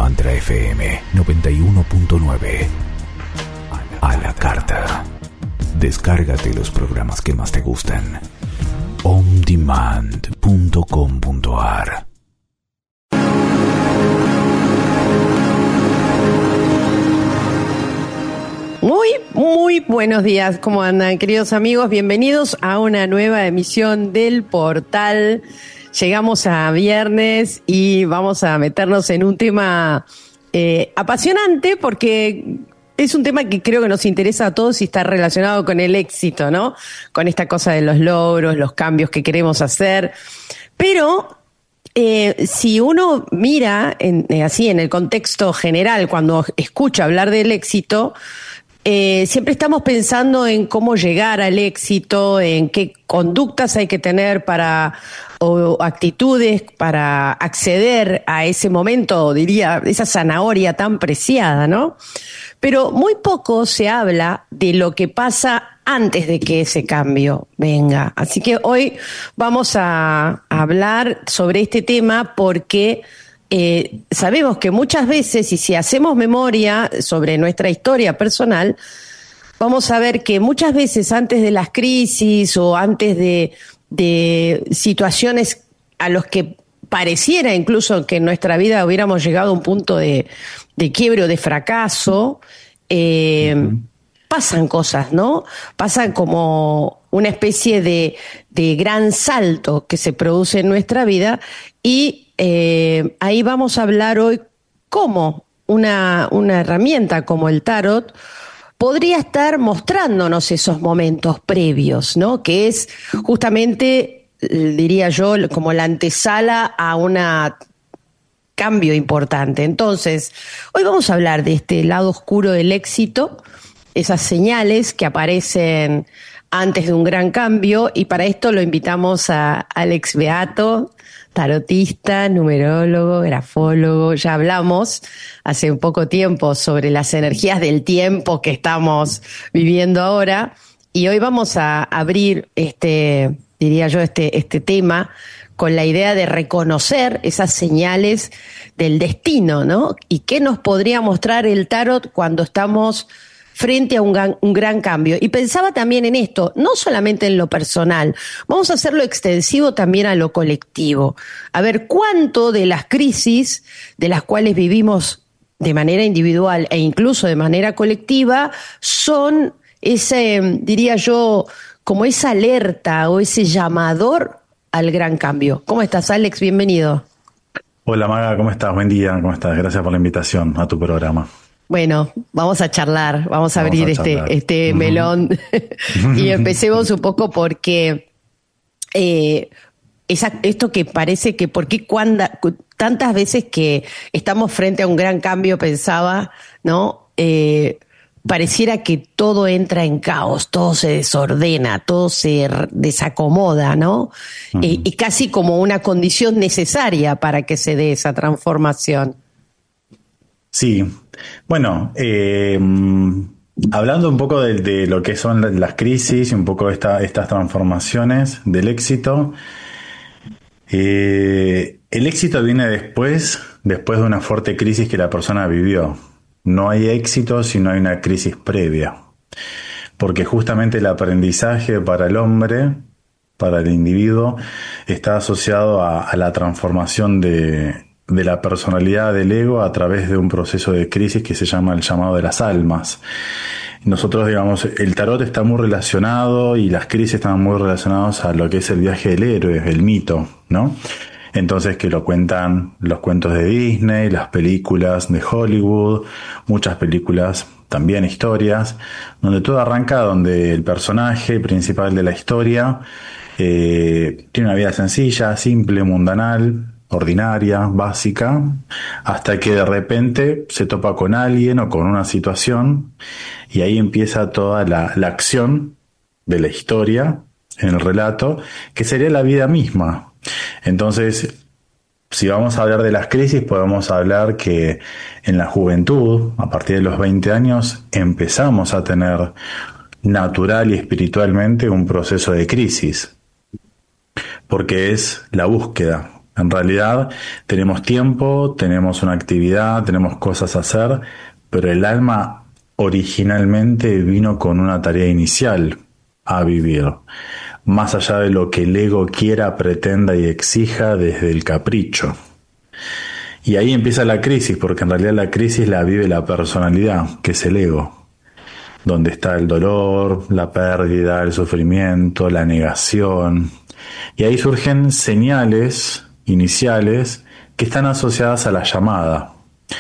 Mantra FM 91.9. A la carta. Descárgate los programas que más te gustan. ondemand.com.ar. Muy buenos días, ¿cómo andan, queridos amigos? Bienvenidos a una nueva emisión del Portal. Llegamos a viernes y vamos a meternos en un tema apasionante, porque es un tema que creo que nos interesa a todos y está relacionado con el éxito, ¿no? Con esta cosa de los logros, los cambios que queremos hacer. Pero si uno mira así en el contexto general, cuando escucha hablar del éxito, siempre estamos pensando en cómo llegar al éxito, en qué conductas hay que tener o actitudes para acceder a ese momento, diría, esa zanahoria tan preciada, ¿no? Pero muy poco se habla de lo que pasa antes de que ese cambio venga. Así que hoy vamos a hablar sobre este tema porque sabemos que muchas veces, y si hacemos memoria sobre nuestra historia personal, vamos a ver que muchas veces antes de las crisis o antes de situaciones a los que pareciera incluso que en nuestra vida hubiéramos llegado a un punto de quiebre o de fracaso, pasan cosas, ¿no? Pasan como una especie de gran salto que se produce en nuestra vida y ahí vamos a hablar hoy cómo una herramienta como el tarot podría estar mostrándonos esos momentos previos, ¿no? Que es justamente, diría yo, como la antesala a un cambio importante. Entonces, hoy vamos a hablar de este lado oscuro del éxito, esas señales que aparecen antes de un gran cambio, y para esto lo invitamos a Alex Beato, tarotista, numerólogo, grafólogo. Ya hablamos hace un poco tiempo sobre las energías del tiempo que estamos viviendo ahora, y hoy vamos a abrir este tema con la idea de reconocer esas señales del destino, ¿no? Y qué nos podría mostrar el tarot cuando estamos frente a un gran cambio. Y pensaba también en esto, no solamente en lo personal, vamos a hacerlo extensivo también a lo colectivo. A ver cuánto de las crisis de las cuales vivimos de manera individual e incluso de manera colectiva son ese, diría yo, como esa alerta o ese llamador al gran cambio. ¿Cómo estás, Alex? Bienvenido. Hola, Maga, ¿cómo estás? Buen día, ¿cómo estás? Gracias por la invitación a tu programa. Bueno, vamos a charlar, vamos a abrir este melón y empecemos un poco porque esto que parece que, ¿por qué tantas veces que estamos frente a un gran cambio, pensaba, ¿no? Pareciera que todo entra en caos, todo se desordena, todo se desacomoda, ¿no? Y casi como una condición necesaria para que se dé esa transformación. Sí, bueno, hablando un poco de lo que son las crisis y un poco estas transformaciones del éxito, el éxito viene después de una fuerte crisis que la persona vivió. No hay éxito si no hay una crisis previa, porque justamente el aprendizaje para el hombre, para el individuo, está asociado a la transformación de la personalidad del ego a través de un proceso de crisis que se llama el llamado de las almas. Nosotros, digamos, el tarot está muy relacionado y las crisis están muy relacionadas a lo que es el viaje del héroe, el mito, ¿no? Entonces, que lo cuentan los cuentos de Disney, las películas de Hollywood, muchas películas, también historias, donde todo arranca donde el personaje principal de la historia tiene una vida sencilla, simple, mundanal, ordinaria, básica, hasta que de repente se topa con alguien o con una situación y ahí empieza toda la acción de la historia en el relato, que sería la vida misma. Entonces, si vamos a hablar de las crisis, podemos hablar que en la juventud, a partir de los 20 años, empezamos a tener natural y espiritualmente un proceso de crisis, porque es la búsqueda. En realidad tenemos tiempo, tenemos una actividad, tenemos cosas a hacer, pero el alma originalmente vino con una tarea inicial a vivir, más allá de lo que el ego quiera, pretenda y exija desde el capricho. Y ahí empieza la crisis, porque en realidad la crisis la vive la personalidad, que es el ego, donde está el dolor, la pérdida, el sufrimiento, la negación. Y ahí surgen señales iniciales que están asociadas a la llamada.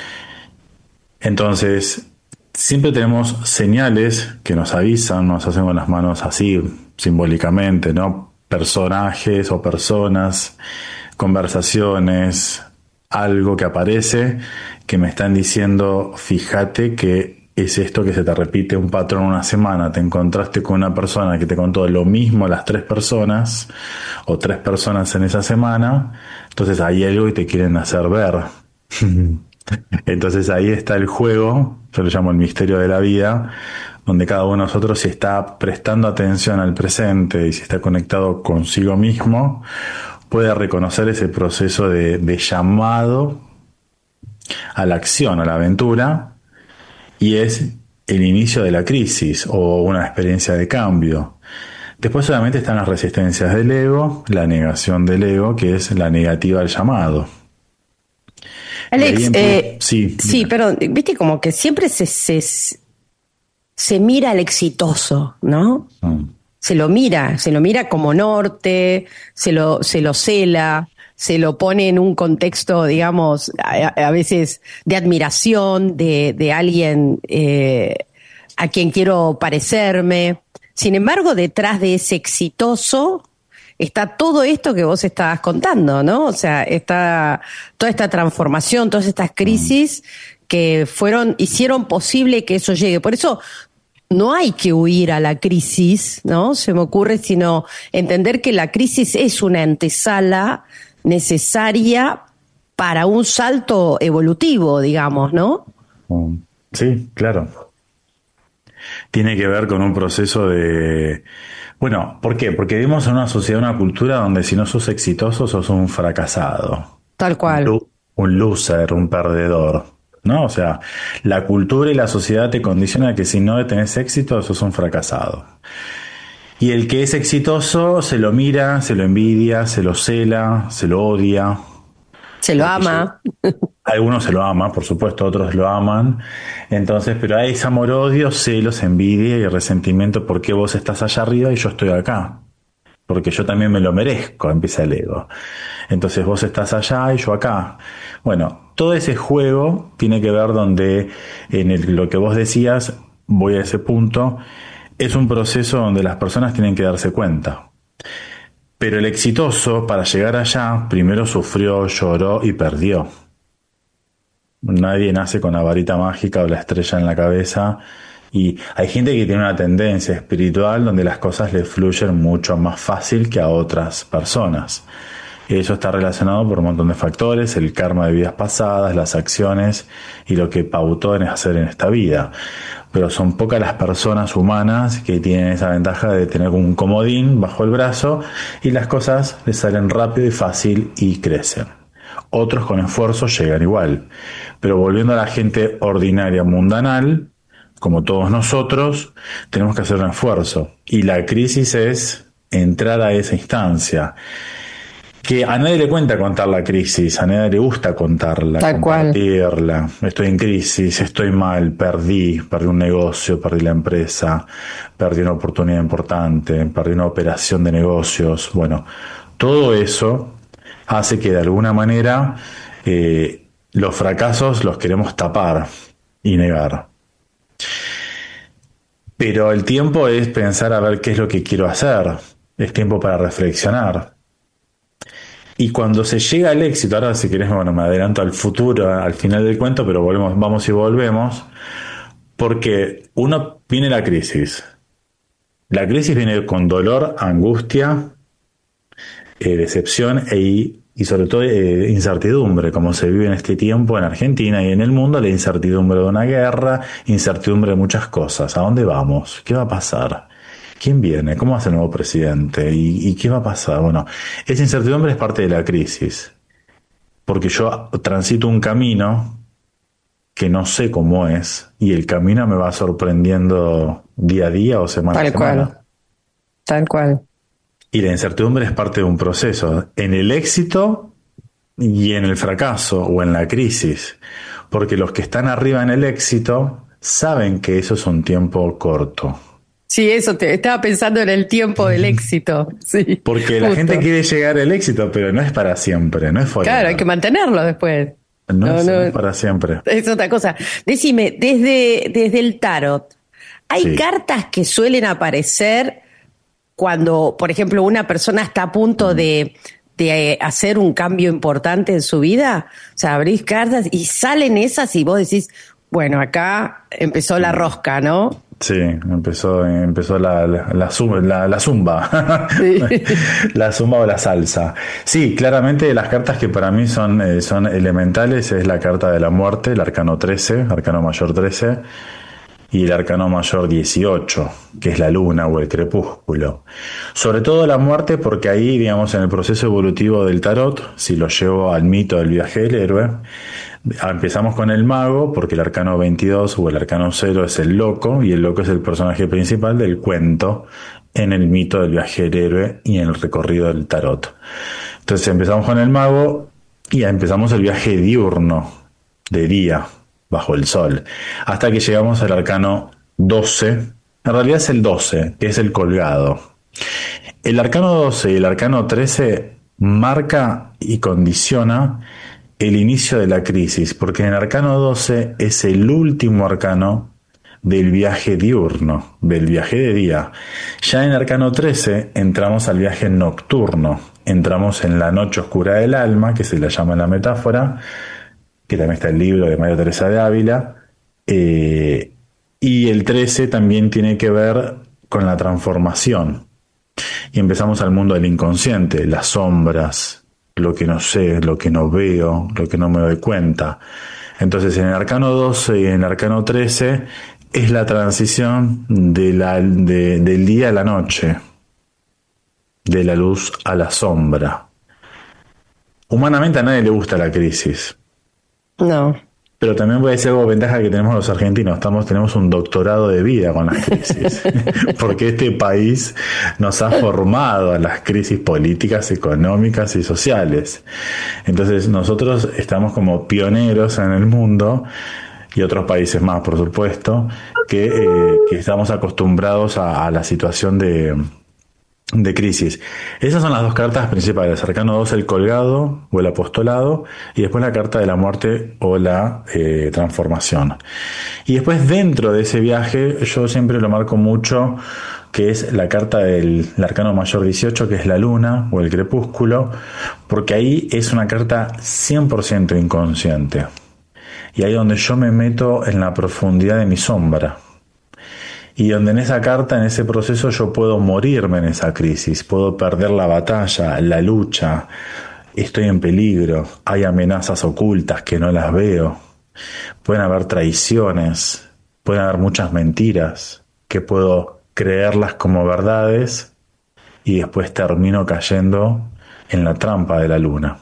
Entonces, siempre tenemos señales que nos avisan, nos hacen con las manos así, simbólicamente, ¿no? Personajes o personas, conversaciones, algo que aparece que me están diciendo, fíjate que es esto que se te repite un patrón una semana. Te encontraste con una persona que te contó lo mismo las 3 personas o 3 personas en esa semana. Entonces hay algo que te quieren hacer ver. Entonces ahí está el juego, yo lo llamo el misterio de la vida, donde cada uno de nosotros, si está prestando atención al presente y si está conectado consigo mismo, puede reconocer ese proceso de llamado a la acción, a la aventura, y es el inicio de la crisis o una experiencia de cambio. Después solamente están las resistencias del ego, la negación del ego, que es la negativa al llamado. Alex, sí, perdón, viste como que siempre se mira al exitoso, ¿no? Se lo mira como norte, se lo cela, se lo pone en un contexto, digamos, a veces de admiración de alguien a quien quiero parecerme. Sin embargo, detrás de ese exitoso está todo esto que vos estabas contando, ¿no? O sea, está toda esta transformación, todas estas crisis que hicieron posible que eso llegue. Por eso no hay que huir a la crisis, ¿no? Se me ocurre, sino entender que la crisis es una antesala necesaria para un salto evolutivo, digamos, ¿no? Sí, claro. Tiene que ver con un proceso de... Bueno, ¿por qué? Porque vivimos en una sociedad, una cultura donde si no sos exitoso sos un fracasado. Tal cual. Un loser, un perdedor, ¿no? O sea, la cultura y la sociedad te condiciona a que si no tenés éxito sos un fracasado. Y el que es exitoso se lo mira, se lo envidia, se lo cela, se lo odia. Se lo ama. Algunos se lo aman, por supuesto, otros lo aman. Entonces, pero hay ese amor-odio, celos, envidia y resentimiento porque vos estás allá arriba y yo estoy acá. Porque yo también me lo merezco, empieza el ego. Entonces vos estás allá y yo acá. Bueno, todo ese juego tiene que ver donde, lo que vos decías, voy a ese punto, es un proceso donde las personas tienen que darse cuenta. Pero el exitoso, para llegar allá, primero sufrió, lloró y perdió. Nadie nace con la varita mágica o la estrella en la cabeza. Y hay gente que tiene una tendencia espiritual donde las cosas le fluyen mucho más fácil que a otras personas. Eso está relacionado por un montón de factores, el karma de vidas pasadas, las acciones y lo que pautó en hacer en esta vida. Pero son pocas las personas humanas que tienen esa ventaja de tener un comodín bajo el brazo y las cosas les salen rápido y fácil y crecen. Otros con esfuerzo llegan igual. Pero volviendo a la gente ordinaria, mundanal, como todos nosotros, tenemos que hacer un esfuerzo. Y la crisis es entrar a esa instancia. Que a nadie le cuenta contar la crisis, a nadie le gusta contarla, compartirla. Estoy en crisis, estoy mal, perdí un negocio, perdí la empresa, perdí una oportunidad importante, perdí una operación de negocios. Bueno, todo eso hace que de alguna manera los fracasos los queremos tapar y negar. Pero el tiempo es pensar a ver qué es lo que quiero hacer. Es tiempo para reflexionar. Y cuando se llega al éxito, ahora si querés, bueno, me adelanto al futuro, al final del cuento, pero vamos y volvemos, porque viene la crisis. La crisis viene con dolor, angustia, decepción y sobre todo incertidumbre, como se vive en este tiempo en Argentina y en el mundo, la incertidumbre de una guerra, incertidumbre de muchas cosas. ¿A dónde vamos? ¿Qué va a pasar? ¿Quién viene? ¿Cómo va a ser el nuevo presidente? ¿Y qué va a pasar? Bueno, esa incertidumbre es parte de la crisis. porque yo transito un camino que no sé cómo es, y el camino me va sorprendiendo día a día o semana a Tal semana. cual, tal cual. Y la incertidumbre es parte de un proceso, en el éxito y en el fracaso o en la crisis, porque los que están arriba en el éxito saben que eso es un tiempo corto. Sí, eso te estaba pensando en el tiempo del éxito. Sí, Porque la justo. gente quiere llegar al éxito, pero no es para siempre, no es forever. Claro, hay que mantenerlo después. No es para siempre. Es otra cosa. Decime, desde el tarot, ¿hay Sí. cartas que suelen aparecer cuando, por ejemplo, una persona está a punto de hacer un cambio importante en su vida? O sea, abrís cartas y salen esas y vos decís, bueno, acá empezó la rosca, ¿no? Sí, empezó la zumba, Sí. la zumba o la salsa. Sí, claramente las cartas que para mí son elementales es la carta de la muerte, el arcano 13, arcano mayor 13, y el arcano mayor 18, que es la luna o el crepúsculo. Sobre todo la muerte, porque ahí, digamos, en el proceso evolutivo del tarot, si lo llevo al mito del viaje del héroe, empezamos con el mago, porque el arcano 22 o el arcano 0 es el loco, y el loco es el personaje principal del cuento en el mito del viaje del héroe y en el recorrido del tarot. Entonces empezamos con el mago y empezamos el viaje diurno, de día, bajo el sol, hasta que llegamos al arcano 12, en realidad es el 12, que es el colgado. El arcano 12 y el arcano 13 marca y condiciona el inicio de la crisis, porque en el arcano 12 es el último arcano del viaje diurno, del viaje de día. Ya en el arcano 13 entramos al viaje nocturno, entramos en la noche oscura del alma, que se la llama en la metáfora, que también está el libro de María Teresa de Ávila, y el 13 también tiene que ver con la transformación. Y empezamos al mundo del inconsciente, las sombras, lo que no sé, lo que no veo, lo que no me doy cuenta. Entonces en el arcano 12 y en el arcano 13 es la transición del día a la noche, de la luz a la sombra. Humanamente a nadie le gusta la crisis. No. Pero también voy a decir algo ventaja que tenemos los argentinos, tenemos un doctorado de vida con las crisis, porque este país nos ha formado a las crisis políticas, económicas y sociales. Entonces nosotros estamos como pioneros en el mundo, y otros países más, por supuesto, que estamos acostumbrados a la situación de crisis. Esas son las dos cartas principales, arcano 2 el colgado o el apostolado, y después la carta de la muerte o la transformación. Y después dentro de ese viaje yo siempre lo marco mucho, que es la carta del arcano mayor 18, que es la luna o el crepúsculo, porque ahí es una carta 100% inconsciente, y ahí donde yo me meto en la profundidad de mi sombra. Y donde en esa carta, en ese proceso, yo puedo morirme en esa crisis, puedo perder la batalla, la lucha, estoy en peligro, hay amenazas ocultas que no las veo, pueden haber traiciones, pueden haber muchas mentiras, que puedo creerlas como verdades y después termino cayendo en la trampa de la luna.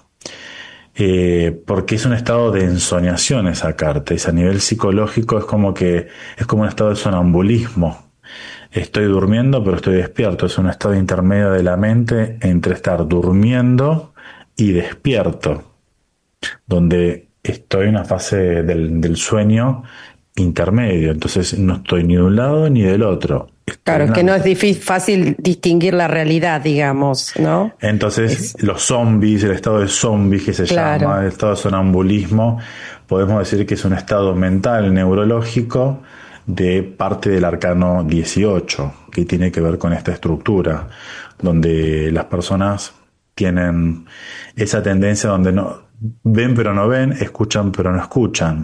Porque es un estado de ensoñación esa carta, es a nivel psicológico, es como un estado de sonambulismo. Estoy durmiendo pero estoy despierto, es un estado intermedio de la mente entre estar durmiendo y despierto, donde estoy en una fase del sueño intermedio, entonces no estoy ni de un lado ni del otro. Claro, es que no es fácil distinguir la realidad, digamos, ¿no? Entonces, los zombies, el estado de zombies que se llama, el estado de sonambulismo, podemos decir que es un estado mental, neurológico, de parte del arcano 18, que tiene que ver con esta estructura, donde las personas tienen esa tendencia donde no ven pero no ven, escuchan pero no escuchan.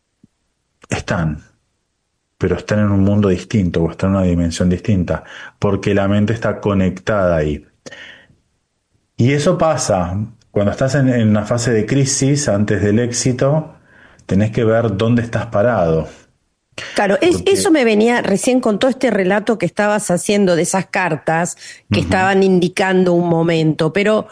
Pero están en un mundo distinto o están en una dimensión distinta, porque la mente está conectada ahí. Y eso pasa cuando estás en una fase de crisis, antes del éxito, tenés que ver dónde estás parado. Claro, eso me venía recién con todo este relato que estabas haciendo de esas cartas que estaban indicando un momento, pero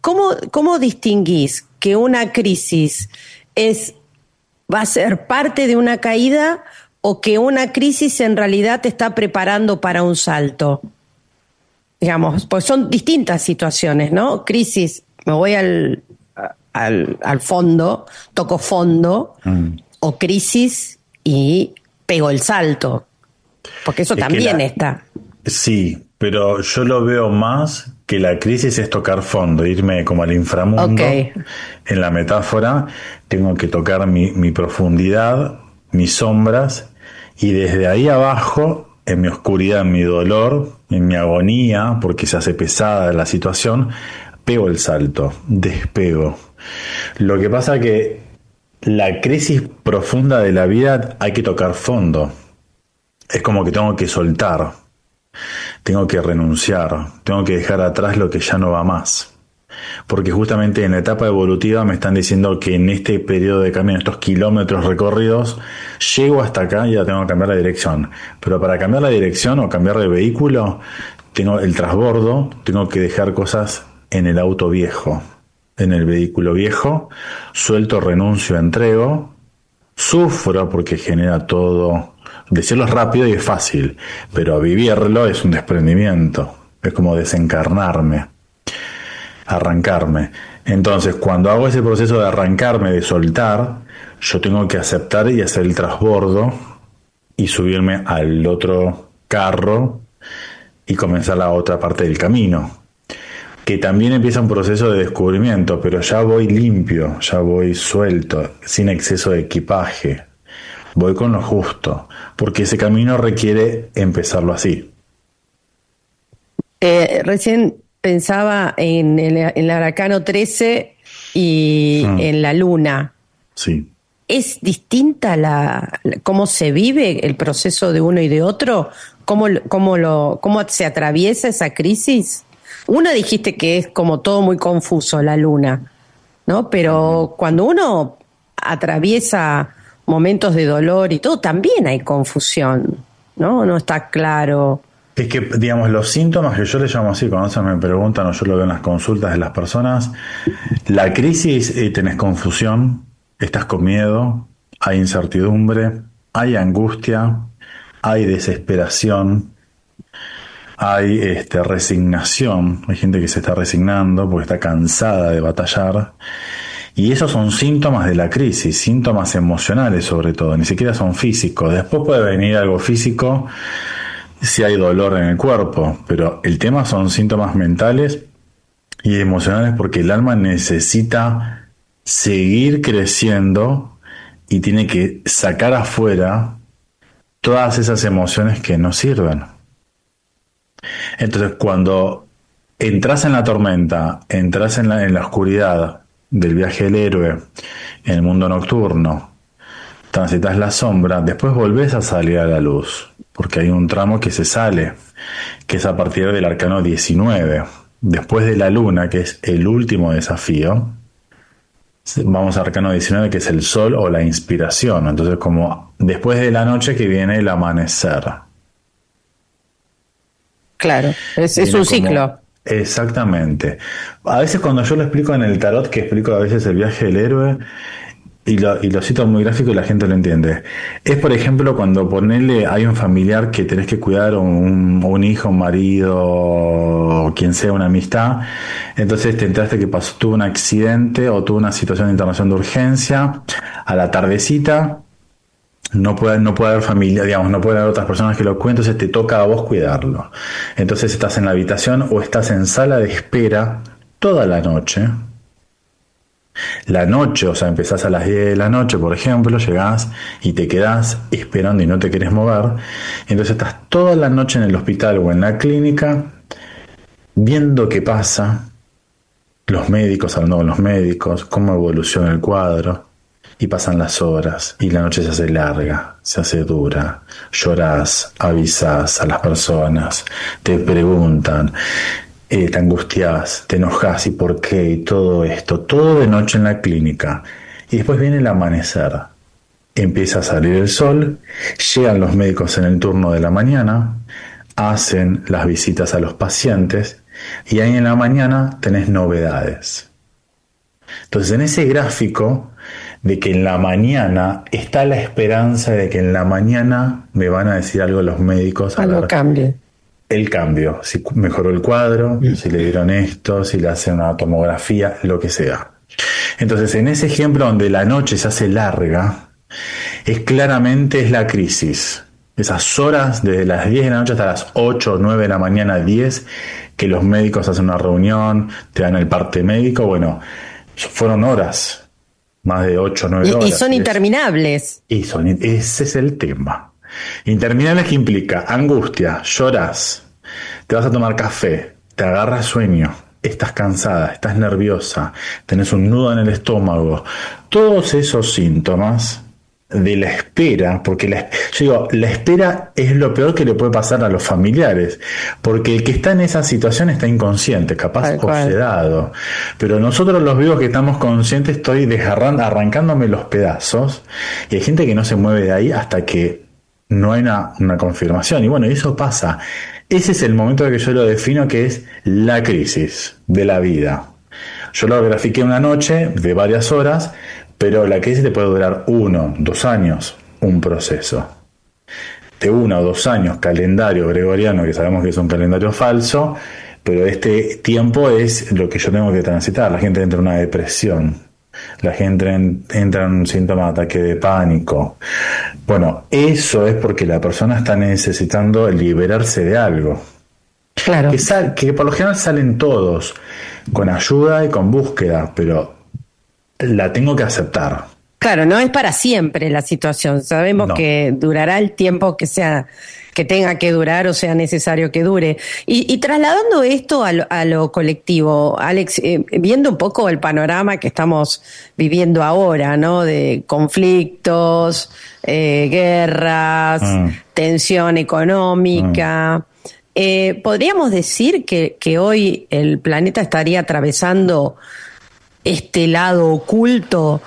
¿cómo distinguís que una crisis va a ser parte de una caída o que una crisis en realidad te está preparando para un salto? Digamos, pues son distintas situaciones, ¿no? Crisis, me voy al fondo, toco fondo, o crisis y pego el salto, porque eso también está. Sí, pero yo lo veo más que la crisis es tocar fondo, irme como al inframundo. Okay. En la metáfora, tengo que tocar mi profundidad, mis sombras, y desde ahí abajo, en mi oscuridad, en mi dolor, en mi agonía, porque se hace pesada la situación, pego el salto, despego. Lo que pasa que la crisis profunda de la vida hay que tocar fondo. Es como que tengo que soltar, tengo que renunciar, tengo que dejar atrás lo que ya no va más. Porque justamente en la etapa evolutiva me están diciendo que en este periodo de camino, estos kilómetros recorridos, llego hasta acá y ya tengo que cambiar la dirección. Pero para cambiar la dirección o cambiar de vehículo, tengo el transbordo, tengo que dejar cosas en el auto viejo, en el vehículo viejo, suelto, renuncio, entrego, sufro porque genera todo. Decirlo es rápido y es fácil, pero vivirlo es un desprendimiento, es como desencarnarme, arrancarme. Entonces, cuando hago ese proceso de arrancarme, de soltar, yo tengo que aceptar y hacer el transbordo y subirme al otro carro y comenzar la otra parte del camino, que también empieza un proceso de descubrimiento, pero ya voy limpio, ya voy suelto, sin exceso de equipaje, voy con lo justo, porque ese camino requiere empezarlo así. Recién pensaba en el Arcano 13 y en la luna. Sí. ¿Es distinta cómo se vive el proceso de uno y de otro? ¿Cómo se atraviesa esa crisis? Una dijiste que es como todo muy confuso, la luna, ¿no? Pero cuando uno atraviesa momentos de dolor y todo, también hay confusión, ¿no? No está claro. Es que, digamos, los síntomas que yo le llamo así, cuando se me preguntan o yo lo veo en las consultas de las personas, la crisis, tenés confusión, estás con miedo, hay incertidumbre, hay angustia, hay desesperación, hay resignación, hay gente que se está resignando porque está cansada de batallar. Y esos son síntomas de la crisis, síntomas emocionales sobre todo, ni siquiera son físicos. Después puede venir algo físico si hay dolor en el cuerpo, pero el tema son síntomas mentales y emocionales porque el alma necesita seguir creciendo y tiene que sacar afuera todas esas emociones que no sirven. Entonces, cuando entras en la tormenta, entras en la oscuridad del viaje del héroe, en el mundo nocturno, transitas la sombra, después volvés a salir a la luz, porque hay un tramo que se sale, que es a partir del arcano 19. Después de la luna, que es el último desafío, vamos al arcano 19, que es el sol o la inspiración. Entonces, como después de la noche que viene el amanecer. Claro, es un ciclo. Exactamente. A veces cuando yo lo explico en el tarot, que explico a veces el viaje del héroe, y lo cito muy gráfico y la gente lo entiende. Es, por ejemplo, cuando hay un familiar que tenés que cuidar, un hijo, un marido, o quien sea, una amistad. Entonces te enteraste que tuvo un accidente o tuvo una situación de internación de urgencia. A la tardecita no puede haber familia, digamos, no puede haber otras personas que lo cuiden, entonces te toca a vos cuidarlo. Entonces estás en la habitación o estás en sala de espera toda la noche. La noche, o sea, empezás a las 10 de la noche, por ejemplo, llegás y te quedás esperando y no te querés mover. Entonces estás toda la noche en el hospital o en la clínica viendo qué pasa, los médicos, hablando con los médicos, cómo evoluciona el cuadro. Y pasan las horas y la noche se hace larga, se hace dura. Llorás, avisás a las personas, te preguntan, te angustiás, te enojás y por qué y todo esto. Todo de noche en la clínica. Y después viene el amanecer. Empieza a salir el sol, llegan los médicos en el turno de la mañana, hacen las visitas a los pacientes y ahí en la mañana tenés novedades. Entonces, en ese gráfico de que en la mañana está la esperanza de que en la mañana me van a decir algo los médicos. Algo cambie. El cambio, si mejoró el cuadro, si le dieron esto, si le hacen una tomografía, lo que sea. Entonces, en ese ejemplo donde la noche se hace larga, es la crisis. Esas horas, desde las 10 de la noche hasta las 8 o 9 de la mañana, 10, que los médicos hacen una reunión, te dan el parte médico, bueno, fueron horas, más de 8 o 9 horas. Y son interminables. Ese es el tema. Interminables, que implica angustia, lloras, te vas a tomar café, te agarra sueño, estás cansada, estás nerviosa, tenés un nudo en el estómago. Todos esos síntomas de la espera, porque yo digo, la espera es lo peor que le puede pasar a los familiares, porque el que está en esa situación está inconsciente, capaz obsedado, pero nosotros los vivos que estamos conscientes estoy arrancándome los pedazos, y hay gente que no se mueve de ahí hasta que no hay una confirmación, y bueno, eso pasa. Ese es el momento que yo lo defino, que es la crisis de la vida. Yo lo grafiqué una noche de varias horas, pero la crisis te puede durar 1, 2 años, un proceso. De 1 o 2 años, calendario gregoriano, que sabemos que es un calendario falso, pero este tiempo es lo que yo tengo que transitar. La gente entra en una depresión, la gente entra en un síntoma de ataque de pánico. Bueno, eso es porque la persona está necesitando liberarse de algo. Claro. Que por lo general salen todos, con ayuda y con búsqueda, pero la tengo que aceptar. Claro, no es para siempre la situación. Sabemos que durará el tiempo que tenga que durar o sea necesario que dure. Y trasladando esto a lo colectivo, Alex, viendo un poco el panorama que estamos viviendo ahora, ¿no? De conflictos, guerras, tensión económica. ¿Podríamos decir que hoy el planeta estaría atravesando este lado oculto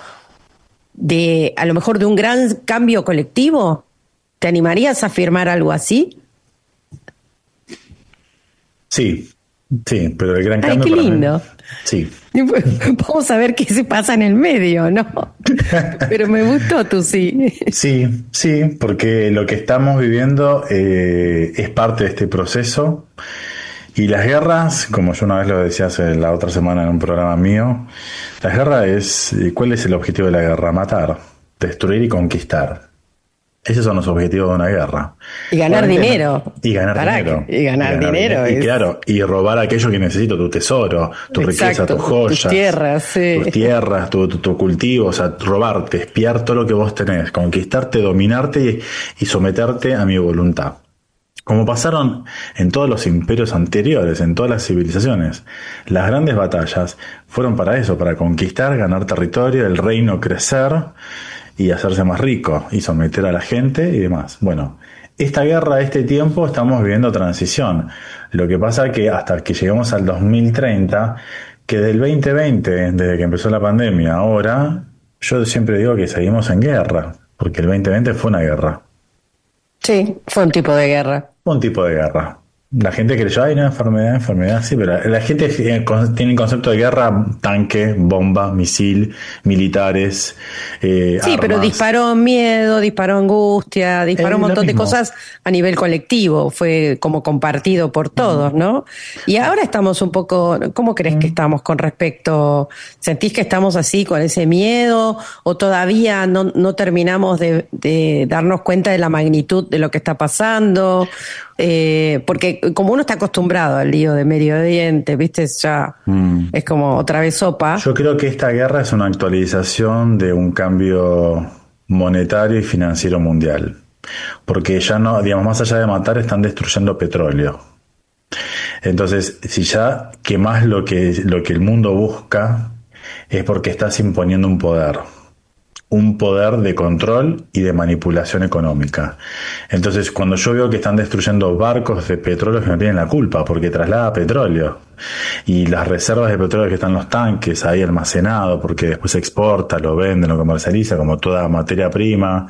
a lo mejor de un gran cambio colectivo? ¿Te animarías a afirmar algo así? Sí, pero el gran cambio... ¡Ay, qué lindo! Sí. Vamos a ver qué se pasa en el medio, ¿no? Pero me gustó tu sí. Sí, porque lo que estamos viviendo es parte de este proceso. Y las guerras, como yo una vez lo decía hace la otra semana en un programa mío, la guerra ¿cuál es el objetivo de la guerra? Matar, destruir y conquistar. Esos son los objetivos de una guerra. Y ganar dinero. Y ganar dinero. Y claro, y robar aquello que necesito, tu tesoro, tu riqueza, tus joyas. Tus tierras, sí. Tus tierras, tu cultivo, o sea, robarte, espiar todo lo que vos tenés, conquistarte, dominarte y someterte a mi voluntad. Como pasaron en todos los imperios anteriores, en todas las civilizaciones, las grandes batallas fueron para eso, para conquistar, ganar territorio, el reino crecer y hacerse más rico y someter a la gente y demás. Bueno, esta guerra, este tiempo, estamos viviendo transición. Lo que pasa es que hasta que llegamos al 2030, que del 2020, desde que empezó la pandemia, ahora, yo siempre digo que seguimos en guerra, porque el 2020 fue una guerra. Sí, fue un tipo de guerra. Un tipo de guerra. La gente creyó, no, enfermedad, sí, pero la gente tiene el concepto de guerra: tanque, bomba, misil, militares, sí, armas. Pero disparó miedo, disparó angustia, disparó un montón de cosas a nivel colectivo, fue como compartido por todos, ¿no? Y ahora estamos un poco, ¿cómo crees que estamos con respecto? ¿Sentís que estamos así con ese miedo o todavía no terminamos de darnos cuenta de la magnitud de lo que está pasando? Porque como uno está acostumbrado al lío de Medio Oriente, ¿viste? Ya es como otra vez sopa. Yo creo que esta guerra es una actualización de un cambio monetario y financiero mundial. Porque ya no, digamos, más allá de matar, están destruyendo petróleo. Entonces, si ya quemás lo que el mundo busca, es porque estás imponiendo un poder de control y de manipulación económica. Entonces, cuando yo veo que están destruyendo barcos de petróleo, que no tienen la culpa, porque traslada petróleo, y las reservas de petróleo que están en los tanques ahí almacenado, porque después se exporta, lo vende, lo comercializa, como toda materia prima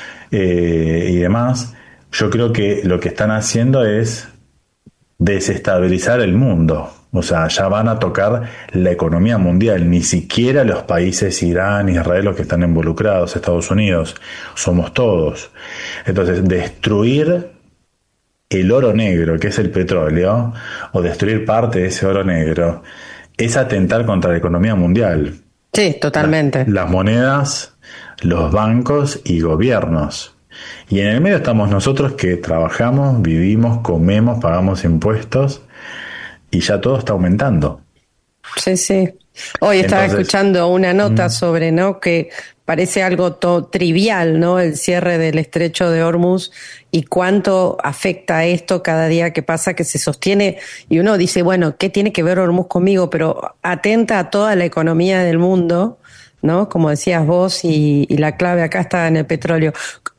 y demás, yo creo que lo que están haciendo es desestabilizar el mundo. O sea, ya van a tocar la economía mundial, ni siquiera los países Irán, Israel, los que están involucrados, Estados Unidos, somos todos. Entonces, destruir el oro negro, que es el petróleo, o destruir parte de ese oro negro, es atentar contra la economía mundial. Sí, totalmente. Las monedas, los bancos y gobiernos. Y en el medio estamos nosotros que trabajamos, vivimos, comemos, pagamos impuestos y ya todo está aumentando. Sí, sí. Hoy estaba escuchando una nota sobre, ¿no? Que parece algo trivial, ¿no? El cierre del estrecho de Hormuz y cuánto afecta esto cada día que pasa, que se sostiene. Y uno dice, bueno, ¿qué tiene que ver Hormuz conmigo? Pero atenta a toda la economía del mundo, ¿no? Como decías vos, y la clave acá está en el petróleo.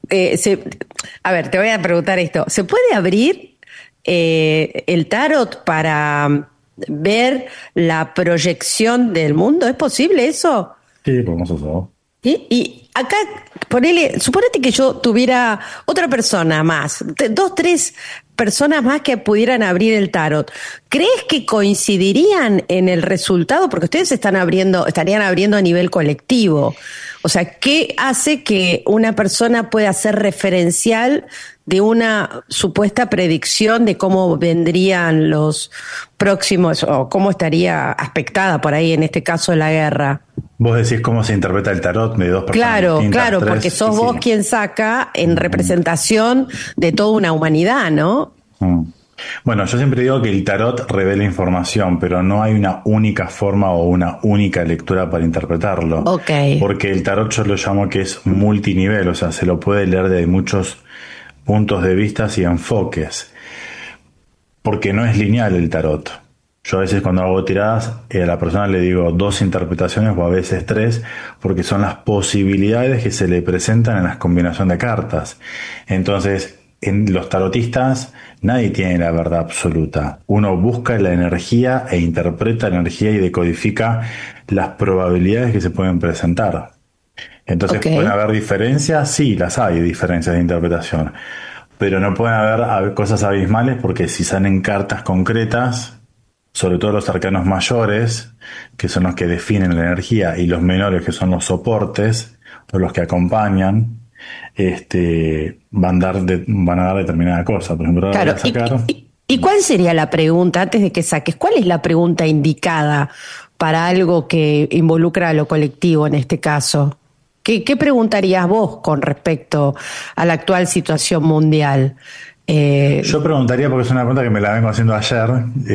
A ver, te voy a preguntar esto. ¿Se puede abrir el tarot para ver la proyección del mundo? ¿Es posible eso? Sí, podemos hacerlo. ¿Sí? Y acá, suponete que yo tuviera otra persona más, 2, 3 personas más que pudieran abrir el tarot. ¿Crees que coincidirían en el resultado? Porque ustedes estarían abriendo a nivel colectivo. O sea, ¿qué hace que una persona pueda ser referencial de una supuesta predicción de cómo vendrían los próximos, o cómo estaría aspectada por ahí, en este caso, la guerra? Vos decís cómo se interpreta el tarot de dos personas distintas. Claro, porque sos vos quien saca en representación de toda una humanidad, ¿no? Bueno, yo siempre digo que el tarot revela información, pero no hay una única forma o una única lectura para interpretarlo. Okay. Porque el tarot yo lo llamo que es multinivel, o sea, se lo puede leer de muchos puntos de vista y enfoques. Porque no es lineal el tarot. Yo a veces cuando hago tiradas, a la persona le digo 2 interpretaciones o a veces 3, porque son las posibilidades que se le presentan en la combinación de cartas. Entonces, en los tarotistas nadie tiene la verdad absoluta. Uno busca la energía e interpreta la energía y decodifica las probabilidades que se pueden presentar. Entonces, ¿pueden haber diferencias? Sí, las hay, diferencias de interpretación. Pero no pueden haber cosas abismales porque si salen cartas concretas, sobre todo los arcanos mayores, que son los que definen la energía, y los menores, que son los soportes o los que acompañan, van a dar determinada cosa. Por ejemplo, ahora voy a sacar. ¿Y cuál sería la pregunta, antes de que saques, cuál es la pregunta indicada para algo que involucra a lo colectivo en este caso? ¿Qué preguntarías vos con respecto a la actual situación mundial? Yo preguntaría, porque es una pregunta que me la vengo haciendo ayer.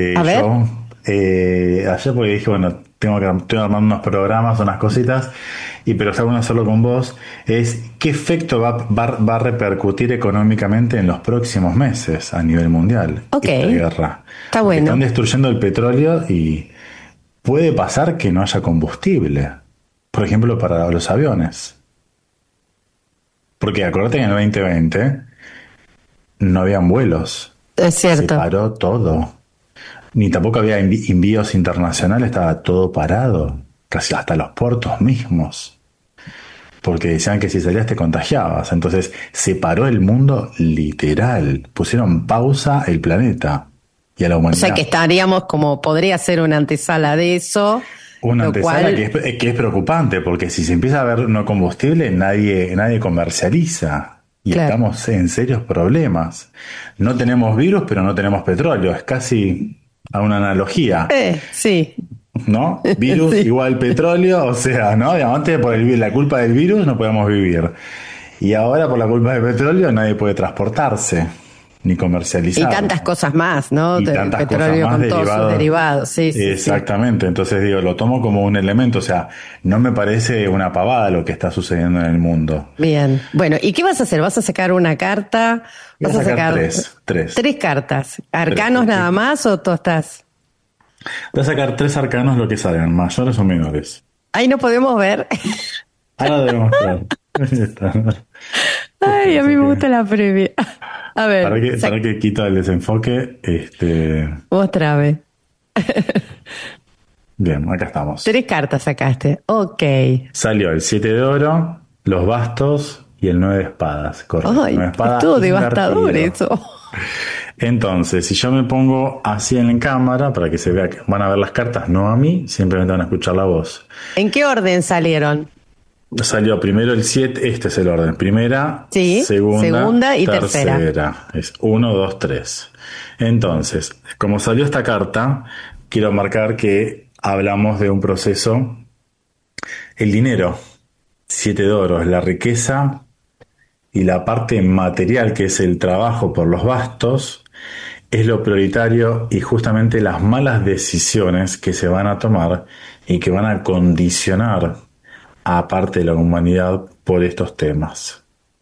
Ayer porque dije, bueno, estoy armando unos programas, unas cositas, pero está bueno hacerlo con vos, es ¿qué efecto va a repercutir económicamente en los próximos meses a nivel mundial esta guerra? Está bueno. Están destruyendo el petróleo y puede pasar que no haya combustible, por ejemplo, para los aviones. Porque acordate que en el 2020 no habían vuelos. Es cierto. Se paró todo. Ni tampoco había envíos internacionales, estaba todo parado. Casi hasta los puertos mismos. Porque decían que si salías te contagiabas. Entonces se paró el mundo literal. Pusieron pausa el planeta y a la humanidad. O sea que estaríamos podría ser una antesala de eso. Una antesala que es preocupante, porque si se empieza a ver no combustible, nadie comercializa. Y estamos en serios problemas. No tenemos virus, pero no tenemos petróleo. Es casi a una analogía. Sí. ¿No? Virus igual petróleo, o sea, ¿no? Antes por la culpa del virus no podemos vivir. Y ahora por la culpa del petróleo nadie puede transportarse ni comercializar. Y tantas cosas más, ¿no? Y tantas petróleo cosas más con todos sus derivados. Sí, exactamente. Sí. Entonces lo tomo como un elemento, o sea, no me parece una pavada lo que está sucediendo en el mundo. Bien. Bueno, ¿y qué vas a hacer? ¿Vas a sacar una carta? ¿Vas a sacar tres? 3 cartas. ¿Arcanos nada más o tú estás? Voy a sacar 3 arcanos, lo que salgan, mayores o menores. Ahí no podemos ver. Ahora debemos ver. Ay, a mí me gusta la previa. A ver. Para que quito el desenfoque. Mostrame. Bien, acá estamos. 3 cartas sacaste. Ok. Salió el 7 de oro, los bastos y el 9 de espadas. Correcto. Ay, 9 de espadas todo devastador eso. Entonces, si yo me pongo así en la cámara, para que se vea que van a ver las cartas, no a mí, simplemente van a escuchar la voz. ¿En qué orden salieron? Salió primero el 7, este es el orden. Primera, Sí, segunda y tercera. Es 1, 2, 3. Entonces, como salió esta carta, quiero marcar que hablamos de un proceso. El dinero, 7 de oros, la riqueza y la parte material, que es el trabajo por los bastos, es lo prioritario, y justamente las malas decisiones que se van a tomar y que van a condicionar a parte de la humanidad por estos temas.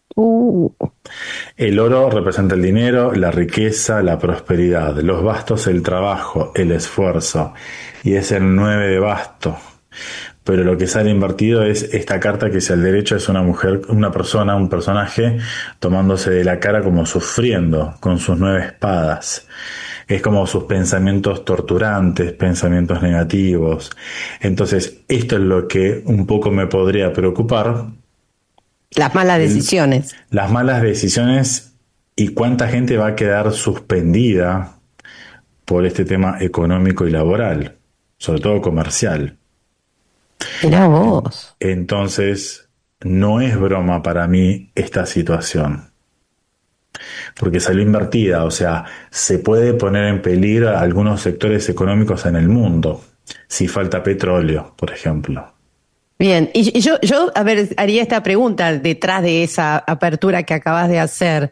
El oro representa el dinero, la riqueza, la prosperidad. Los bastos, el trabajo, el esfuerzo. Y es el 9 de basto. Pero lo que sale invertido es esta carta, que es al derecho, es una mujer, una persona, un personaje tomándose de la cara, como sufriendo con sus 9 espadas. Es como sus pensamientos torturantes, pensamientos negativos. Entonces, esto es lo que un poco me podría preocupar. Las malas decisiones. Las malas decisiones, y cuánta gente va a quedar suspendida por este tema económico y laboral, sobre todo comercial. Mirá vos. Entonces, no es broma para mí esta situación, porque salió invertida. O sea, se puede poner en peligro algunos sectores económicos en el mundo si falta petróleo, por ejemplo. Bien, y yo, a ver, haría esta pregunta detrás de esa apertura que acabas de hacer.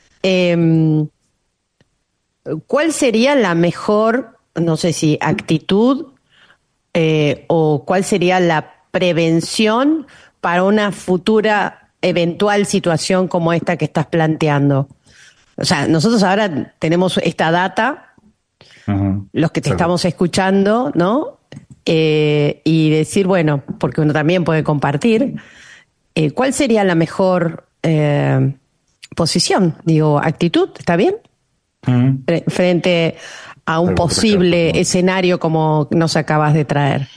¿Cuál sería la mejor, no sé si actitud, o cuál sería la prevención para una futura eventual situación como esta que estás planteando? O sea, nosotros ahora tenemos esta data, los que te estamos escuchando, ¿no? Y decir, bueno, porque uno también puede compartir, ¿cuál sería la mejor posición? Digo, actitud, ¿está bien? Frente a un posible escenario como nos acabas de traer.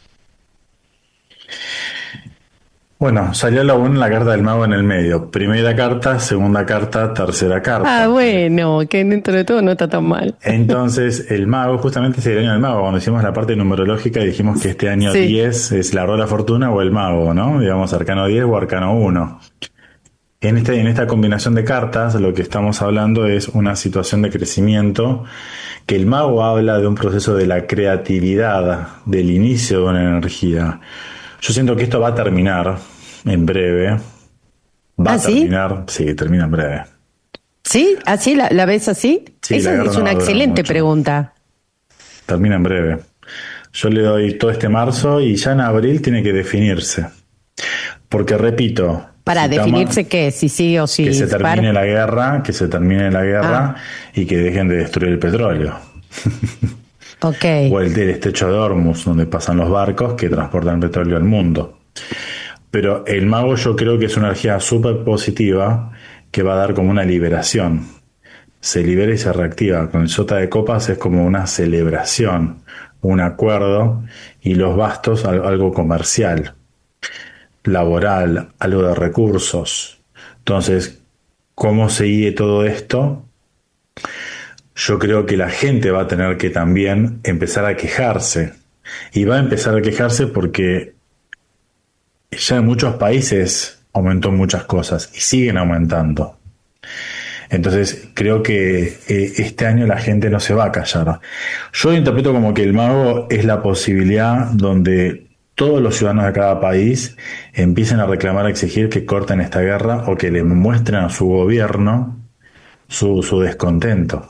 Bueno, salió la carta del mago en el medio. Primera carta, segunda carta, tercera carta. Ah, bueno, que dentro de todo no está tan mal. Entonces, el mago, justamente es el año del mago. Cuando hicimos la parte numerológica, dijimos que este año 10 es la rueda de la fortuna o el mago, ¿no? Digamos, arcano 10 o arcano 1. En esta combinación de cartas, lo que estamos hablando es una situación de crecimiento, que el mago habla de un proceso de la creatividad, del inicio de una energía. Yo siento que esto va a terminar en breve. Va a terminar, sí, termina en breve. ¿Sí? ¿Así la ves así? Sí, esa es una excelente pregunta. Termina en breve. Yo le doy todo este marzo y ya en abril tiene que definirse. Porque repito... Para definirse qué, si sí o si... Que se termine la guerra, y que dejen de destruir el petróleo. Okay. O el estrecho de Hormuz, donde pasan los barcos que transportan petróleo al mundo. Pero el mago, yo creo que es una energía súper positiva que va a dar como una liberación. Se libera y se reactiva. Con el sota de copas es como una celebración, un acuerdo, y los bastos algo comercial, laboral, algo de recursos. Entonces, ¿cómo se guíe todo esto? Yo creo que la gente va a tener que también empezar a quejarse. Y va a empezar a quejarse porque ya en muchos países aumentó muchas cosas y siguen aumentando. Entonces creo que este año la gente no se va a callar. Yo lo interpreto como que el mago es la posibilidad donde todos los ciudadanos de cada país empiecen a reclamar, a exigir que corten esta guerra o que le muestren a su gobierno su descontento.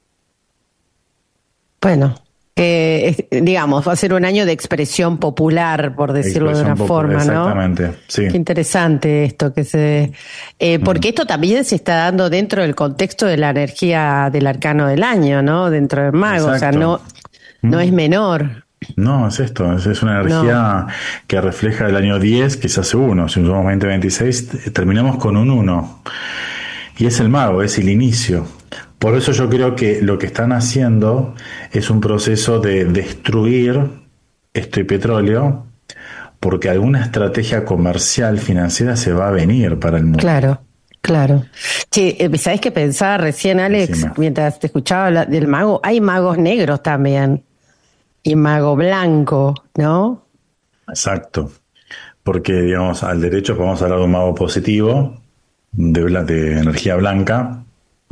Bueno, digamos, va a ser un año de expresión popular, por decirlo de una forma, ¿no? Exactamente, sí. Qué interesante esto que se... porque esto también se está dando dentro del contexto de la energía del arcano del año, ¿no? Dentro del mago, exacto. O sea, no es menor. No, es esto, es una energía que refleja el año 10, que se hace 1. Si somos 2026, terminamos con un 1. Y es el mago, es el inicio. Por eso yo creo que lo que están haciendo es un proceso de destruir este petróleo, porque alguna estrategia comercial, financiera se va a venir para el mundo. Claro, Claro. Che, ¿sabés qué pensaba recién, Alex, Decime. mientras te escuchaba del mago? Hay magos negros también y mago blanco, ¿no? Exacto. Porque, digamos, al derecho podemos hablar de un mago positivo, de energía blanca,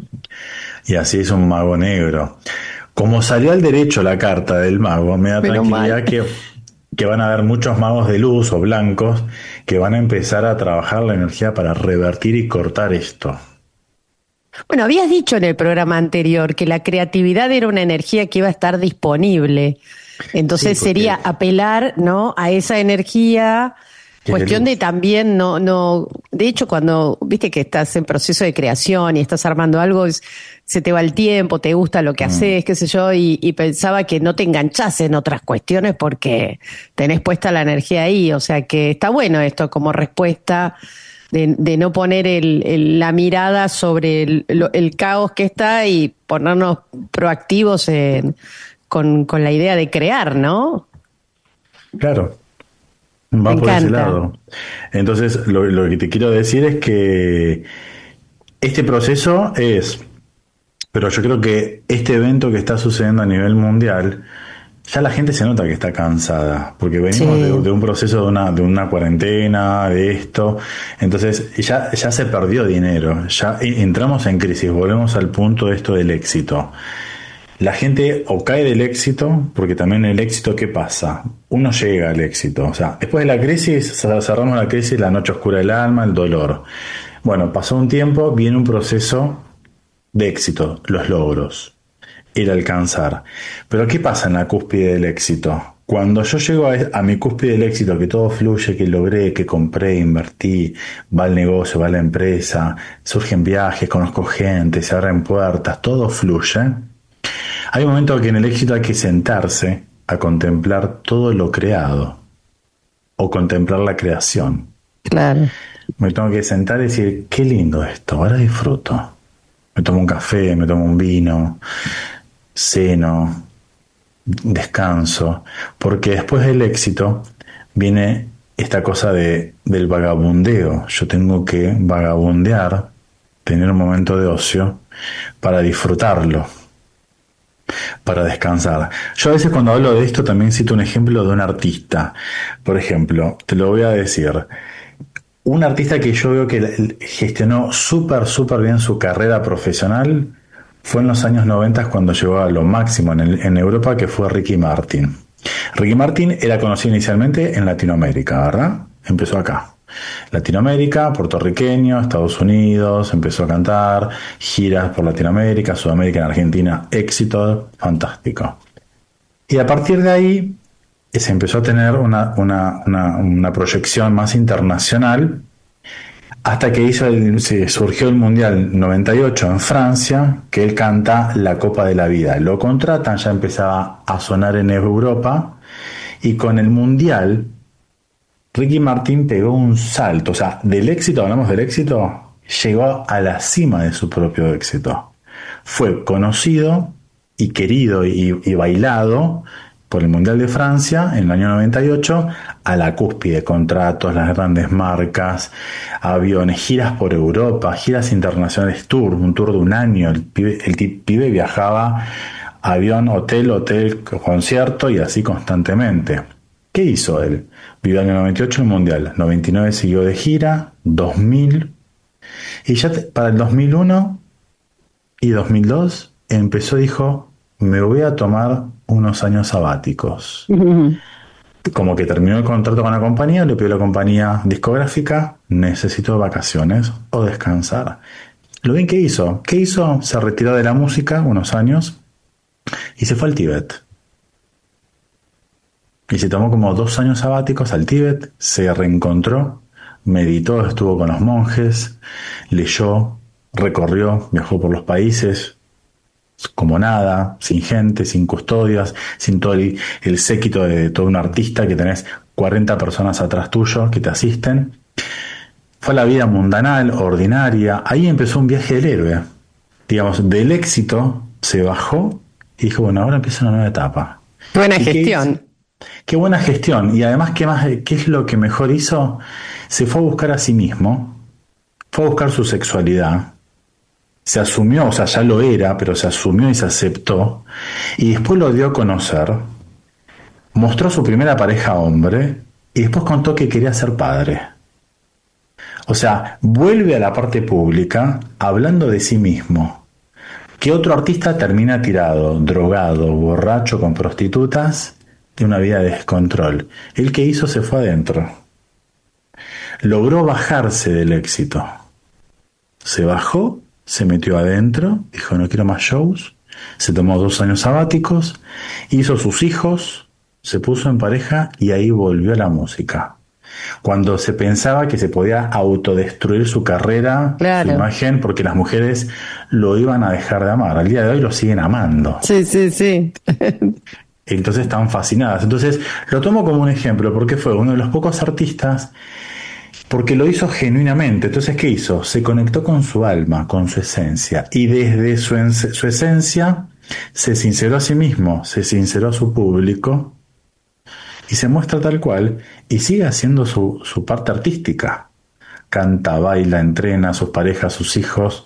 y así es un mago negro. Como salió al derecho la carta del mago, me da Menos mal. tranquilidad que van a haber muchos magos de luz o blancos que van a empezar a trabajar la energía para revertir y cortar esto. Bueno, habías dicho en el programa anterior que la creatividad era una energía que iba a estar disponible. Sí, Entonces sería porque apelar, ¿no?, a esa energía. es de Cuestión de luz. también no, de hecho, cuando viste que estás en proceso de creación y estás armando algo, se te va el tiempo, te gusta lo que Mm. haces, qué sé yo, y pensaba que no te enganchás en otras cuestiones porque tenés puesta la energía ahí. O sea que está bueno esto como respuesta de no poner la mirada sobre el caos que está y ponernos proactivos con la idea de crear, ¿no? Claro, Me va por ese encanta. lado. Entonces, lo que te quiero decir es que este proceso es, pero yo creo que este evento que está sucediendo a nivel mundial, ya la gente se nota que está cansada, porque venimos Sí. de un proceso de una cuarentena, de esto, entonces ya se perdió dinero, ya entramos en crisis, volvemos al punto de esto del éxito. La gente o cae del éxito, porque también el éxito, ¿qué pasa? Uno llega al éxito. O sea, después de la crisis, cerramos la crisis, la noche oscura del alma, el dolor. Bueno, pasó un tiempo, viene un proceso de éxito, los logros, el alcanzar. Pero ¿qué pasa en la cúspide del éxito? Cuando yo llego a mi cúspide del éxito, que todo fluye, que logré, que compré, invertí, va el negocio, va la empresa, surgen viajes, conozco gente, se abren puertas, todo fluye. Hay un momento que en el éxito hay que sentarse a contemplar todo lo creado o contemplar la creación. Claro. Me tengo que sentar y decir, qué lindo esto, ahora disfruto. Me tomo un café, me tomo un vino, ceno, descanso, porque después del éxito viene esta cosa del vagabundeo. Yo tengo que vagabundear, tener un momento de ocio para disfrutarlo, para descansar. Yo a veces cuando hablo de esto también cito un ejemplo de un artista. Por ejemplo, te lo voy a decir. Un artista que yo veo que gestionó súper bien su carrera profesional fue en los años 90 cuando llegó a lo máximo en Europa, que fue Ricky Martin. Ricky Martin era conocido inicialmente en Latinoamérica, ¿verdad? Empezó acá. Latinoamérica, puertorriqueño, Estados Unidos, empezó a cantar, giras por Latinoamérica, Sudamérica, en Argentina, éxito, fantástico. Y a partir de ahí se empezó a tener una proyección más internacional hasta que surgió el Mundial 98 en Francia, que él canta La Copa de la Vida. Lo contratan, ya empezaba a sonar en Europa, y con el Mundial, Ricky Martin pegó un salto. O sea, del éxito, hablamos del éxito, llegó a la cima de su propio éxito. Fue conocido y querido y bailado por el Mundial de Francia en el año 98 a la cúspide, contratos, las grandes marcas, aviones, giras por Europa, giras internacionales, un tour de un año. El pibe viajaba avión, hotel, concierto y así constantemente. ¿Qué hizo él? Vivió en el 98 el Mundial, 99 siguió de gira, 2000, y ya para el 2001 y 2002 empezó, dijo, me voy a tomar unos años sabáticos. Como que terminó el contrato con la compañía, le pidió a la compañía discográfica, necesito vacaciones o descansar. Lo bien que hizo. ¿Qué hizo? Se retiró de la música unos años y se fue al Tíbet. Y se tomó como 2 años sabáticos al Tíbet, se reencontró, meditó, estuvo con los monjes, leyó, recorrió, viajó por los países, como nada, sin gente, sin custodias, sin todo el séquito de todo un artista que tenés 40 personas atrás tuyo que te asisten. Fue la vida mundanal, ordinaria. Ahí empezó un viaje del héroe. Digamos, del éxito se bajó y dijo, bueno, ahora empieza una nueva etapa. Buena ¿Y qué hizo? gestión. Qué buena gestión. Y además, ¿qué es lo que mejor hizo? Se fue a buscar a sí mismo fue a buscar su sexualidad, se asumió, o sea, ya lo era, pero se asumió y se aceptó, y después lo dio a conocer, mostró a su primera pareja hombre, y después contó que quería ser padre. O sea, vuelve a la parte pública hablando de sí mismo. Que otro artista termina tirado, drogado, borracho con prostitutas, de una vida de descontrol. El que hizo se fue adentro. Logró bajarse del éxito. Se bajó, se metió adentro, dijo no quiero más shows, se tomó 2 años sabáticos, hizo sus hijos, se puso en pareja y ahí volvió a la música. Cuando se pensaba que se podía autodestruir su carrera, Claro. su imagen, porque las mujeres lo iban a dejar de amar. Al día de hoy lo siguen amando. Sí, sí, sí. Entonces están fascinadas. Entonces lo tomo como un ejemplo porque fue uno de los pocos artistas porque lo hizo genuinamente. Entonces, ¿qué hizo? Se conectó con su alma, con su esencia. Y desde su esencia se sinceró a sí mismo, se sinceró a su público y se muestra tal cual y sigue haciendo su parte artística. Canta, baila, entrena a sus parejas, a sus hijos.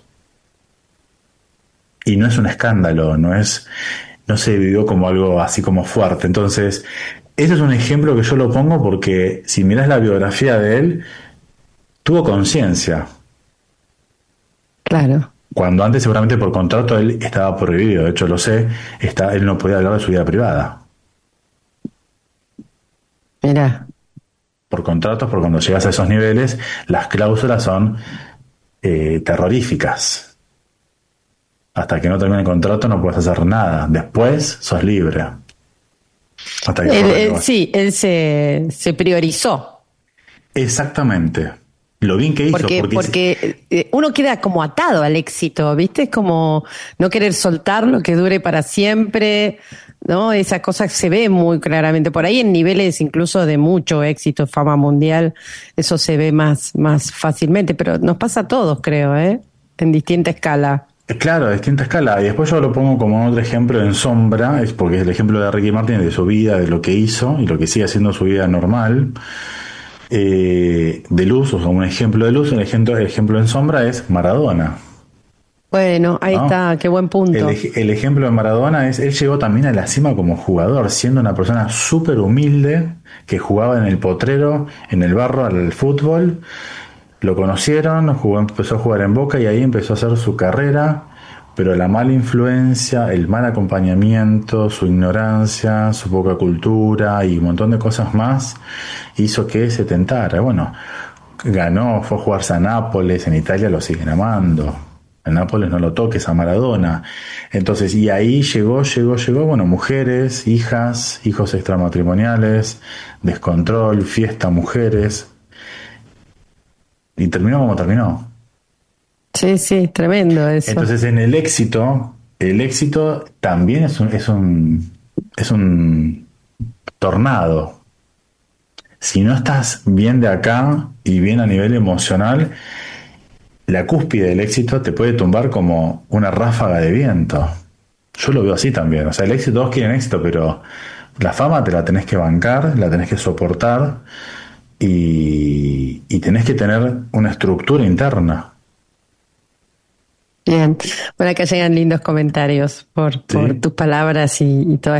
Y no es un escándalo, no se vivió como algo así como fuerte. Entonces, ese es un ejemplo que yo lo pongo porque si mirás la biografía de él, tuvo conciencia. Claro. Cuando antes seguramente por contrato él estaba prohibido, de hecho lo sé, él no podía hablar de su vida privada. Mirá. Por contratos, porque cuando llegas a esos niveles, las cláusulas son terroríficas. Hasta que no termine el contrato no puedes hacer nada. Después sos libre. Hasta que Sí, él se priorizó. Exactamente. Lo bien que hizo. Porque uno queda como atado al éxito, ¿viste? Es como no querer soltarlo, que dure para siempre, ¿no? Esa cosa se ve muy claramente por ahí en niveles incluso de mucho éxito, fama mundial, eso se ve más fácilmente, pero nos pasa a todos, creo, ¿eh? En distinta escala. Claro, a distinta escala. Y después yo lo pongo como otro ejemplo en sombra, es porque es el ejemplo de Ricky Martin, de su vida, de lo que hizo y lo que sigue haciendo su vida normal. De luz, o sea, un ejemplo de luz, el ejemplo en sombra es Maradona. Bueno, ahí ¿No? está, qué buen punto. El ejemplo de Maradona es, él llegó también a la cima como jugador, siendo una persona súper humilde, que jugaba en el potrero, en el barro, al fútbol. Lo conocieron, empezó a jugar en Boca y ahí empezó a hacer su carrera, pero la mala influencia, el mal acompañamiento, su ignorancia, su poca cultura y un montón de cosas más hizo que se tentara. Bueno, ganó, fue a jugarse a Nápoles, en Italia lo siguen amando. En Nápoles no lo toques a Maradona. Entonces, y ahí llegó, bueno, mujeres, hijas, hijos extramatrimoniales, descontrol, fiesta, mujeres. Y terminó como terminó. Sí, sí, tremendo eso. Entonces, en el éxito también es un tornado. Si no estás bien de acá y bien a nivel emocional, la cúspide del éxito te puede tumbar como una ráfaga de viento. Yo lo veo así también. O sea, el éxito, todos quieren éxito, pero la fama te la tenés que bancar, la tenés que soportar y tenés que tener una estructura interna. Bien, bueno, que llegan lindos comentarios por tus palabras y toda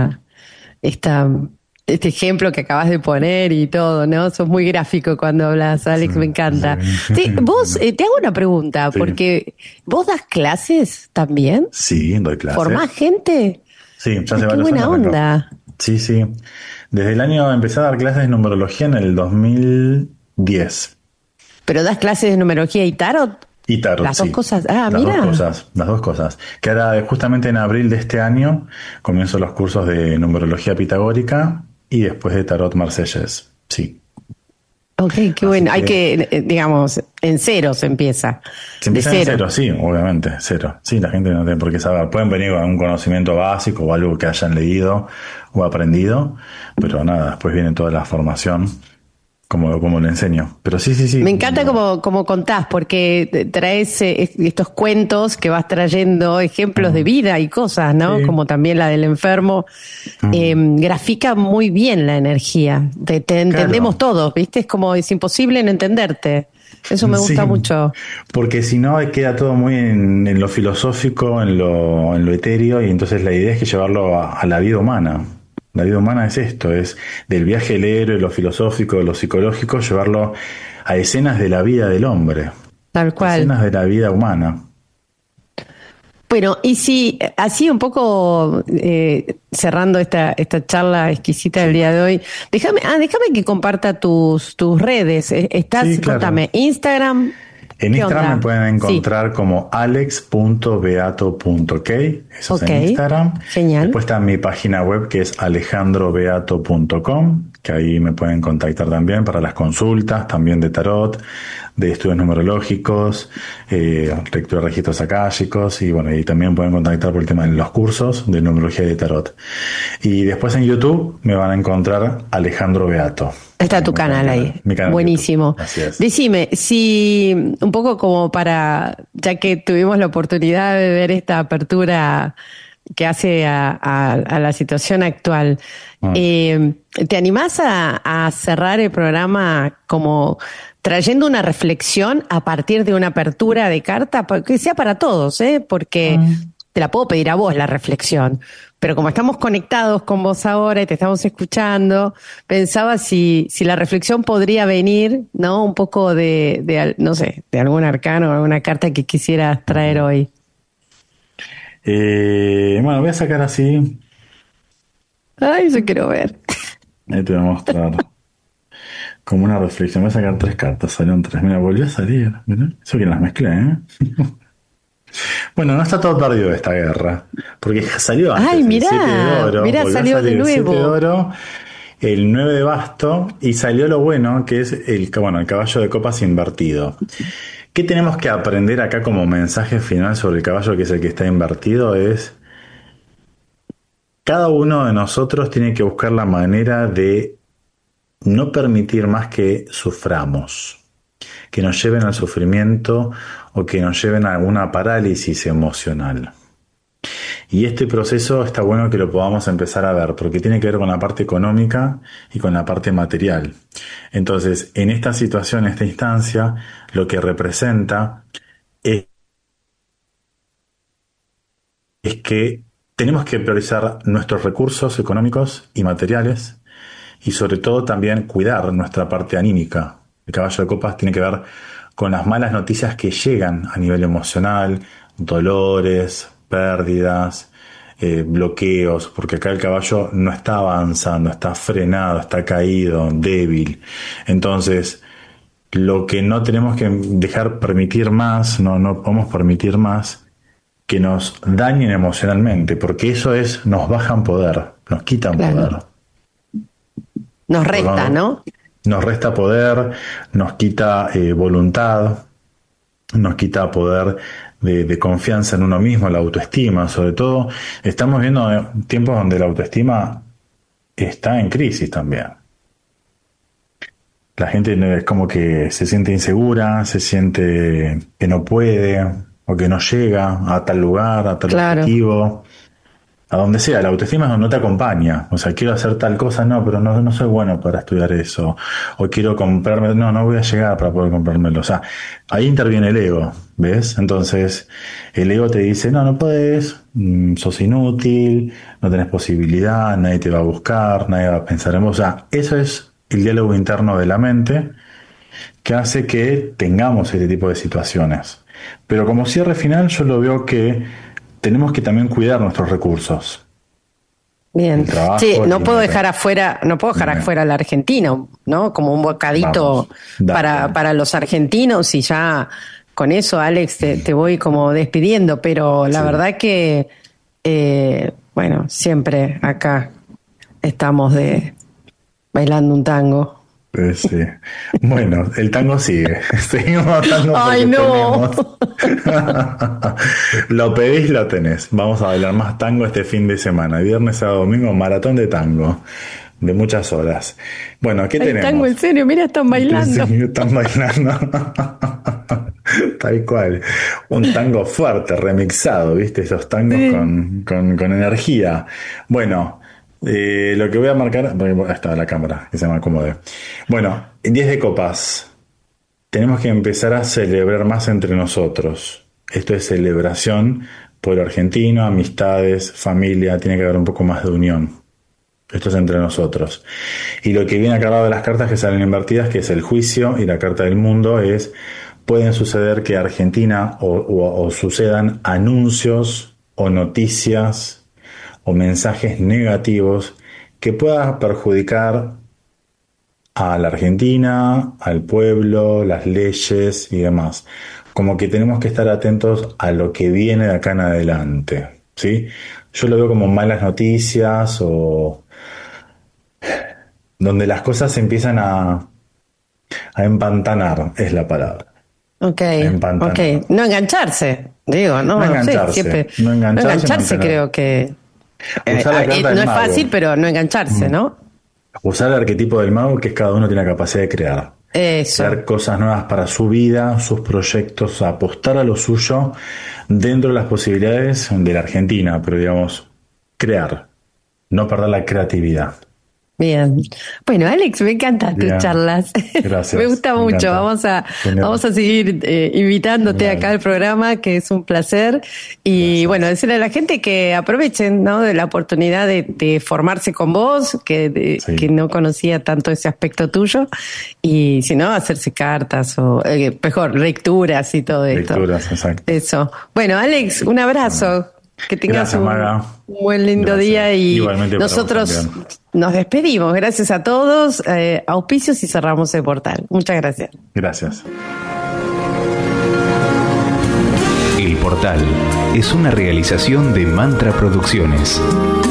este ejemplo que acabas de poner y todo, ¿no? Sos muy gráfico cuando hablas, Alex, me encanta. Sí, vos, te hago una pregunta, Sí. porque ¿vos das clases también? Sí, doy clases. ¿Formás gente? Sí, ya hace Qué varios buena años. onda. Sí, sí. Desde el año empecé a dar clases de numerología en el 2010. ¿Pero das clases de numerología y tarot? Y tarot, Las dos sí. cosas. Ah, Las mira. las dos cosas. Que ahora, justamente en abril de este año, comienzo los cursos de numerología pitagórica y después de tarot marsellés. Sí. Ok, qué bueno. que- Hay que, digamos, en cero se empieza. Se empieza en cero, sí, obviamente, cero. Sí, la gente no tiene por qué saber. Pueden venir con un conocimiento básico o algo que hayan leído o aprendido, pero nada, después viene toda la formación como le enseño. Pero sí. Me encanta como contás, porque traes estos cuentos que vas trayendo ejemplos de vida y cosas, ¿no? Sí. Como también la del enfermo. Grafica muy bien la energía. Te entendemos todos, ¿viste? Es imposible no entenderte. Eso me Sí, gusta mucho. porque si no queda todo muy en lo filosófico, en lo etéreo, y entonces la idea es que llevarlo a la vida humana. La vida humana es esto, es del viaje del héroe, lo filosófico, lo psicológico, llevarlo a escenas de la vida del hombre, Tal cual. escenas de la vida humana. Bueno, y si así un poco cerrando esta charla exquisita del día de hoy, déjame que comparta tus redes. Sí, claro. Contame, Instagram, En ¿qué Instagram me onda? pueden Sí, encontrar como alex.beato.ok, eso es ok, en Instagram. genial. Después está mi página web que es alejandrobeato.com, que ahí me pueden contactar también para las consultas, también de tarot, de estudios numerológicos, lectura de registros akáshicos, y bueno, y también pueden contactar por el tema de los cursos de numerología y de tarot. Y después en YouTube me van a encontrar Alejandro Beato. Está tu Mi canal ahí. mi canal de YouTube. Buenísimo. Así es. Decime, si un poco como para, ya que tuvimos la oportunidad de ver esta apertura que hace a la situación actual, Mm. ¿te animás a cerrar el programa como trayendo una reflexión a partir de una apertura de carta? Que sea para todos, ¿eh? Porque te la puedo pedir a vos la reflexión. Pero como estamos conectados con vos ahora y te estamos escuchando, pensaba si la reflexión podría venir, ¿no? Un poco no sé, de algún arcano o alguna carta que quisieras traer hoy. Bueno, voy a sacar así. Ay, yo quiero ver. Ahí te voy a mostrar como una reflexión. Voy a sacar tres cartas, salieron tres. Mira, volvió a salir. Mirá, eso que las mezclé, ¿eh? Bueno, no está todo perdido esta guerra, porque salió Ay, antes el 7 de oro, mirá, volvió a salió de salir el 7 de nuevo. oro, el 9 de basto, y salió lo bueno, que es bueno, el caballo de copas invertido. ¿Qué tenemos que aprender acá como mensaje final sobre el caballo, que es el que está invertido? Es cada uno de nosotros tiene que buscar la manera de no permitir más que suframos, que nos lleven al sufrimiento o que nos lleven a alguna parálisis emocional. Y este proceso está bueno que lo podamos empezar a ver, porque tiene que ver con la parte económica y con la parte material. Entonces, en esta situación, en esta instancia, lo que representa es que tenemos que priorizar nuestros recursos económicos y materiales, y sobre todo también cuidar nuestra parte anímica. El caballo de copas tiene que ver con las malas noticias que llegan a nivel emocional, dolores, pérdidas, bloqueos, porque acá el caballo no está avanzando, está frenado, está caído, débil. Entonces, lo que no tenemos que dejar permitir más, no podemos permitir más que nos dañen emocionalmente, porque eso nos bajan poder, nos quitan Claro. poder. Nos Porque resta, ¿no? nos resta poder, nos quita voluntad, nos quita poder de confianza en uno mismo, la autoestima, sobre todo. Estamos viendo tiempos donde la autoestima está en crisis también. La gente es como que se siente insegura, se siente que no puede o que no llega a tal lugar, a tal Claro, objetivo. A donde sea, la autoestima no te acompaña. O sea, quiero hacer tal cosa, no, pero no soy bueno para estudiar eso. O quiero comprarme, no voy a llegar para poder comprármelo. O sea, ahí interviene el ego, ¿ves? Entonces, el ego te dice, no puedes, sos inútil, no tenés posibilidad, nadie te va a buscar, nadie va a pensar en vos. O sea, eso es el diálogo interno de la mente que hace que tengamos este tipo de situaciones. Pero como cierre final, yo lo veo que tenemos que también cuidar nuestros recursos. bien. El Sí, trabajo, el no puedo dinero. dejar afuera, no puedo dejar Dime. afuera al argentino, ¿no? Como un bocadito Vamos, dale. para los argentinos y ya con eso, Alex, te voy como despidiendo, pero la Sí. verdad que, bueno, siempre acá estamos bailando un tango. Sí. Bueno, el tango sigue. Seguimos tango porque ¡Ay, no! tenemos. Lo pedís, lo tenés. Vamos a bailar más tango este fin de semana. Viernes a domingo, maratón de tango. De muchas horas. Bueno, ¿qué Hay tenemos? tango, en serio, mira, están bailando. Sí, están bailando. Tal cual. Un tango fuerte, remixado, ¿viste? Esos tangos Sí. con energía. Bueno, lo que voy a marcar. Ahí está la cámara, que se me acomode. Bueno, 10 de copas. tenemos que empezar a celebrar más entre nosotros. Esto es celebración, pueblo argentino, amistades, familia, tiene que haber un poco más de unión. Esto es entre nosotros. Y lo que viene acá al lado de las cartas que salen invertidas, que es el juicio y la carta del mundo, es pueden suceder que Argentina o sucedan anuncios o noticias o mensajes negativos que puedan perjudicar a la Argentina, al pueblo, las leyes y demás. Como que tenemos que estar atentos a lo que viene de acá en adelante, ¿sí? Yo lo veo como malas noticias o donde las cosas se empiezan a empantanar, es la palabra. Ok. Empantanar. No engancharse, digo, No engancharse, sé, siempre. no engancharse, creo que usar la carta del no es mago. fácil, pero no engancharse, ¿no? Usar el arquetipo del mago, que es cada uno tiene la capacidad de crear. Eso. Crear cosas nuevas para su vida, sus proyectos, apostar a lo suyo dentro de las posibilidades de la Argentina, pero digamos, crear, no perder la creatividad. Bien. Bueno, Alex, me encantan tus Bien. charlas. Gracias. Me gusta Me mucho. encanta. Genial. Vamos a seguir invitándote Genial. acá al programa, que es un placer. Y Gracias. bueno, decirle a la gente que aprovechen, ¿no?, de la oportunidad de formarse con vos, que no conocía tanto ese aspecto tuyo. Y si no, hacerse cartas o, mejor, lecturas y todo esto. Lecturas, exacto. Eso. Bueno, Alex, un abrazo. Que tengas Gracias, Maga. un buen lindo Gracias. día y Igualmente para vos nosotros también. nos despedimos. Gracias a todos. Auspicios y cerramos el portal. Muchas gracias. Gracias. El Portal es una realización de Mantra Producciones.